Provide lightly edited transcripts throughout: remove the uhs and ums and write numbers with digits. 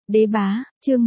Đế bá, chương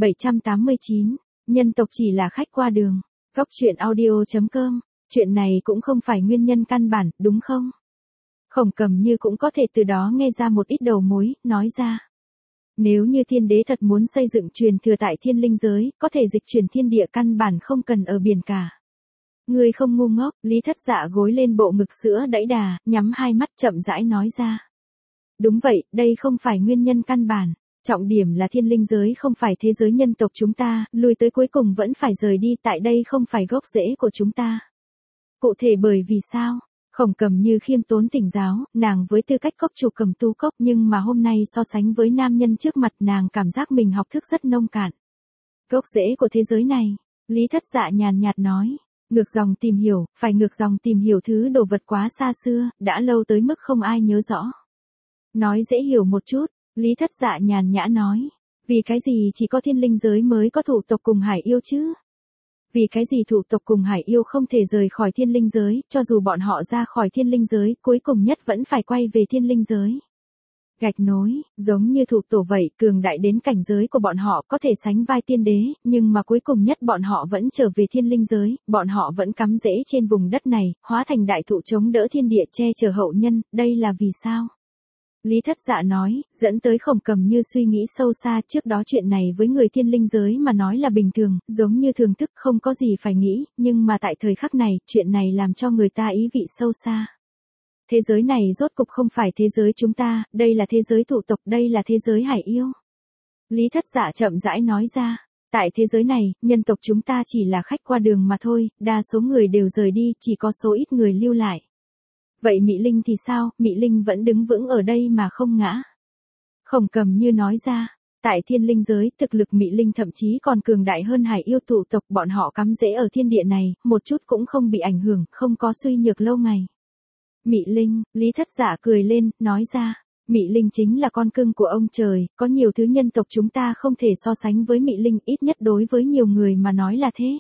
1789, nhân tộc chỉ là khách qua đường. Góc truyện audio.com, chuyện này cũng không phải nguyên nhân căn bản, đúng không? Khổng Cẩm Như cũng có thể từ đó nghe ra một ít đầu mối, nói ra. Nếu như thiên đế thật muốn xây dựng truyền thừa tại thiên linh giới, có thể dịch chuyển thiên địa căn bản không cần ở biển cả. Ngươi không ngu ngốc, Lý Thất Dạ gối lên bộ ngực sữa đẫy đà, nhắm hai mắt chậm rãi nói ra. Đúng vậy, đây không phải nguyên nhân căn bản. Trọng điểm là thiên linh giới không phải thế giới nhân tộc chúng ta, lui tới cuối cùng vẫn phải rời đi, tại đây không phải gốc rễ của chúng ta. Cụ thể bởi vì sao? Khổng Cẩm Như khiêm tốn thỉnh giáo, nàng với tư cách cốc chủ Cầm Tu Cốc, nhưng mà hôm nay so sánh với nam nhân trước mặt nàng cảm giác mình học thức rất nông cạn. Gốc rễ của thế giới này, Lý Thất Dạ nhàn nhạt nói, ngược dòng tìm hiểu, phải ngược dòng tìm hiểu thứ đồ vật quá xa xưa, đã lâu tới mức không ai nhớ rõ. Nói dễ hiểu một chút, Lý Thất Dạ nhàn nhã nói, vì cái gì chỉ có thiên linh giới mới có thủ tộc cùng hải yêu chứ? Vì cái gì thủ tộc cùng hải yêu không thể rời khỏi thiên linh giới, cho dù bọn họ ra khỏi thiên linh giới, cuối cùng nhất vẫn phải quay về thiên linh giới. Gạch nối, giống như thủ tổ vậy, cường đại đến cảnh giới của bọn họ có thể sánh vai tiên đế, nhưng mà cuối cùng nhất bọn họ vẫn trở về thiên linh giới, bọn họ vẫn cắm rễ trên vùng đất này, hóa thành đại thụ chống đỡ thiên địa che chở hậu nhân, đây là vì sao? Lý Thất Dạ nói, dẫn tới Khổng Cẩm Như suy nghĩ sâu xa, trước đó chuyện này với người thiên linh giới mà nói là bình thường, giống như thường thức không có gì phải nghĩ, nhưng mà tại thời khắc này, chuyện này làm cho người ta ý vị sâu xa. Thế giới này rốt cục không phải thế giới chúng ta, đây là thế giới thủ tộc, đây là thế giới hải yêu. Lý Thất Dạ chậm rãi nói ra, tại thế giới này, nhân tộc chúng ta chỉ là khách qua đường mà thôi, đa số người đều rời đi, chỉ có số ít người lưu lại. Vậy Mị Linh thì sao, Mị Linh vẫn đứng vững ở đây mà không ngã. Khổng Cẩm Như nói ra, tại thiên linh giới, thực lực Mị Linh thậm chí còn cường đại hơn hải yêu tụ tộc, bọn họ cắm rễ ở thiên địa này, một chút cũng không bị ảnh hưởng, không có suy nhược lâu ngày. Mị Linh, Lý Thất Dạ cười lên, nói ra, Mị Linh chính là con cưng của ông trời, có nhiều thứ nhân tộc chúng ta không thể so sánh với Mị Linh, ít nhất đối với nhiều người mà nói là thế.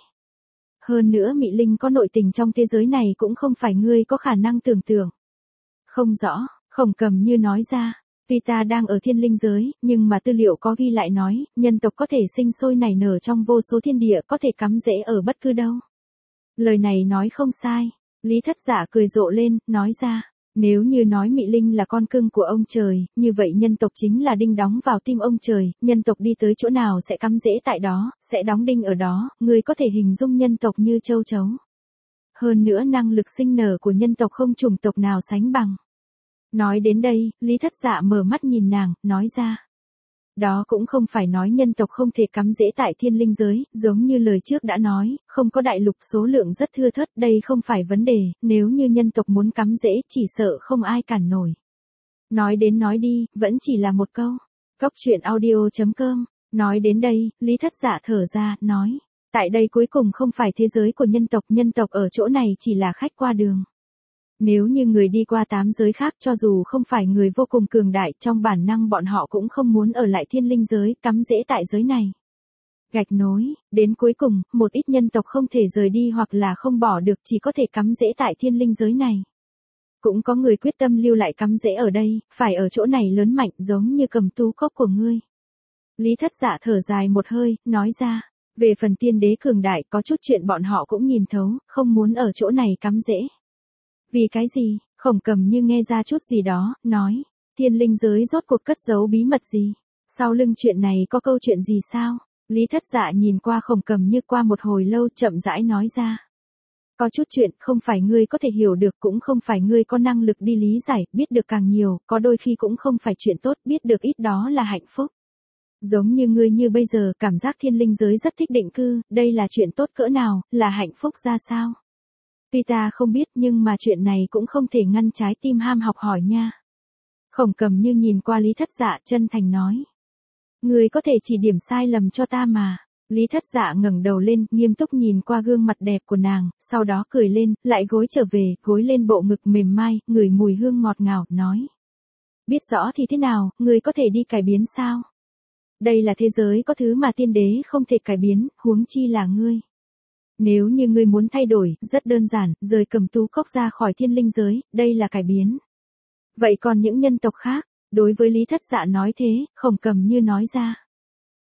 Hơn nữa Mị Linh có nội tình trong thế giới này cũng không phải ngươi có khả năng tưởng tượng. Không rõ, Khổng Cẩm Như nói ra, tuy ta đang ở thiên linh giới, nhưng mà tư liệu có ghi lại nói, nhân tộc có thể sinh sôi nảy nở trong vô số thiên địa, có thể cắm rễ ở bất cứ đâu. Lời này nói không sai, Lý Thất Dạ cười rộ lên, nói ra, nếu như nói Mị Linh là con cưng của ông trời, như vậy nhân tộc chính là đinh đóng vào tim ông trời, nhân tộc đi tới chỗ nào sẽ cắm rễ tại đó, sẽ đóng đinh ở đó, người có thể hình dung nhân tộc như châu chấu. Hơn nữa năng lực sinh nở của nhân tộc không chủng tộc nào sánh bằng. Nói đến đây, Lý Thất Dạ mở mắt nhìn nàng, nói ra. Đó cũng không phải nói nhân tộc không thể cắm rễ tại thiên linh giới, giống như lời trước đã nói, không có đại lục số lượng rất thưa thớt, đây không phải vấn đề, nếu như nhân tộc muốn cắm rễ chỉ sợ không ai cản nổi. Nói đến nói đi, vẫn chỉ là một câu. Góc truyện audio.com, nói đến đây, Lý Thất Dạ thở ra, nói, tại đây cuối cùng không phải thế giới của nhân tộc ở chỗ này chỉ là khách qua đường. Nếu như người đi qua 8 giới khác cho dù không phải người vô cùng cường đại, trong bản năng bọn họ cũng không muốn ở lại thiên linh giới, cắm rễ tại giới này. Gạch nối, đến cuối cùng, một ít nhân tộc không thể rời đi hoặc là không bỏ được, chỉ có thể cắm rễ tại thiên linh giới này. Cũng có người quyết tâm lưu lại cắm rễ ở đây, phải ở chỗ này lớn mạnh giống như Cầm Tu Cốc của ngươi. Lý Thất Dạ thở dài một hơi, nói ra, về phần tiên đế cường đại có chút chuyện bọn họ cũng nhìn thấu, không muốn ở chỗ này cắm rễ. Vì cái gì? Khổng Cẩm Như nghe ra chút gì đó, nói, thiên linh giới rốt cuộc cất giấu bí mật gì? Sau lưng chuyện này có câu chuyện gì sao? Lý Thất Dạ nhìn qua Khổng Cẩm Như qua một hồi lâu chậm rãi nói ra. Có chút chuyện không phải ngươi có thể hiểu được, cũng không phải ngươi có năng lực đi lý giải, biết được càng nhiều, có đôi khi cũng không phải chuyện tốt, biết được ít đó là hạnh phúc. Giống như ngươi như bây giờ, cảm giác thiên linh giới rất thích định cư, đây là chuyện tốt cỡ nào, là hạnh phúc ra sao? Tuy ta không biết nhưng mà chuyện này cũng không thể ngăn trái tim ham học hỏi nha. Khổng Cẩm Như nhìn qua Lý Thất Dạ chân thành nói. Ngươi có thể chỉ điểm sai lầm cho ta mà. Lý Thất Dạ ngẩng đầu lên, nghiêm túc nhìn qua gương mặt đẹp của nàng, sau đó cười lên, lại gối trở về, gối lên bộ ngực mềm mai, ngửi mùi hương ngọt ngào, nói. Biết rõ thì thế nào, ngươi có thể đi cải biến sao? Đây là thế giới có thứ mà tiên đế không thể cải biến, huống chi là ngươi. Nếu như ngươi muốn thay đổi, rất đơn giản, rời Cầm Tu Cốc ra khỏi thiên linh giới, đây là cải biến. Vậy còn những nhân tộc khác, đối với Lý Thất Dạ nói thế, Khổng Cẩm Như nói ra.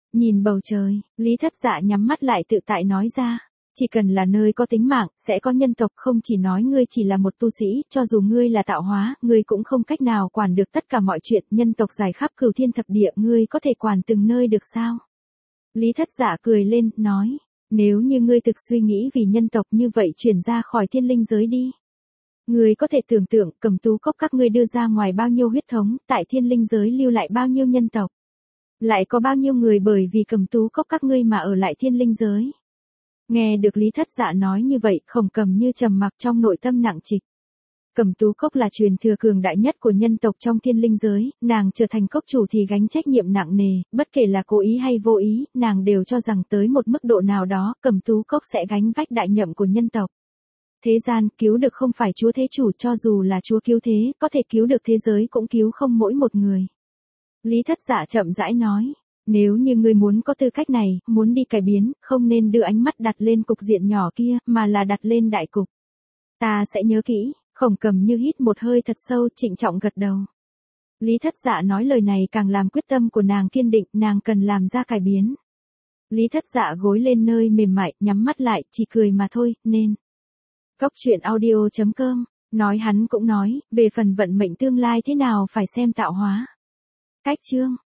Nhìn bầu trời, Lý Thất Dạ nhắm mắt lại tự tại nói ra. Chỉ cần là nơi có tính mạng, sẽ có nhân tộc, không chỉ nói ngươi chỉ là một tu sĩ, cho dù ngươi là tạo hóa, ngươi cũng không cách nào quản được tất cả mọi chuyện, nhân tộc dài khắp cửu thiên thập địa, ngươi có thể quản từng nơi được sao? Lý Thất Dạ cười lên, nói, nếu như ngươi thực suy nghĩ vì nhân tộc như vậy chuyển ra khỏi thiên linh giới đi. Ngươi có thể tưởng tượng, Cầm Tú Cốc các ngươi đưa ra ngoài bao nhiêu huyết thống, tại thiên linh giới lưu lại bao nhiêu nhân tộc. Lại có bao nhiêu người bởi vì Cầm Tú Cốc các ngươi mà ở lại thiên linh giới. Nghe được Lý Thất Dạ nói như vậy, Khổng Cầm Như trầm mặc trong nội tâm nặng trịch. Cầm Tú Cốc là truyền thừa cường đại nhất của nhân tộc trong thiên linh giới, nàng trở thành cốc chủ thì gánh trách nhiệm nặng nề, bất kể là cố ý hay vô ý, nàng đều cho rằng tới một mức độ nào đó, Cầm Tú Cốc sẽ gánh vách đại nhậm của nhân tộc. Thế gian, cứu được không phải Chúa Thế Chủ, cho dù là Chúa cứu thế, có thể cứu được thế giới cũng cứu không mỗi một người. Lý Thất Dạ chậm rãi nói. Nếu như ngươi muốn có tư cách này, muốn đi cải biến, không nên đưa ánh mắt đặt lên cục diện nhỏ kia, mà là đặt lên đại cục. Ta sẽ nhớ kỹ. Khổng Cầm Như hít một hơi thật sâu, trịnh trọng gật đầu. Lý Thất Dạ nói lời này càng làm quyết tâm của nàng kiên định, nàng cần làm ra cải biến. Lý Thất Dạ gối lên nơi mềm mại, nhắm mắt lại, chỉ cười mà thôi, nên. Cốc truyện audio.com, nói hắn cũng nói, về phần vận mệnh tương lai thế nào phải xem tạo hóa. Cách chương.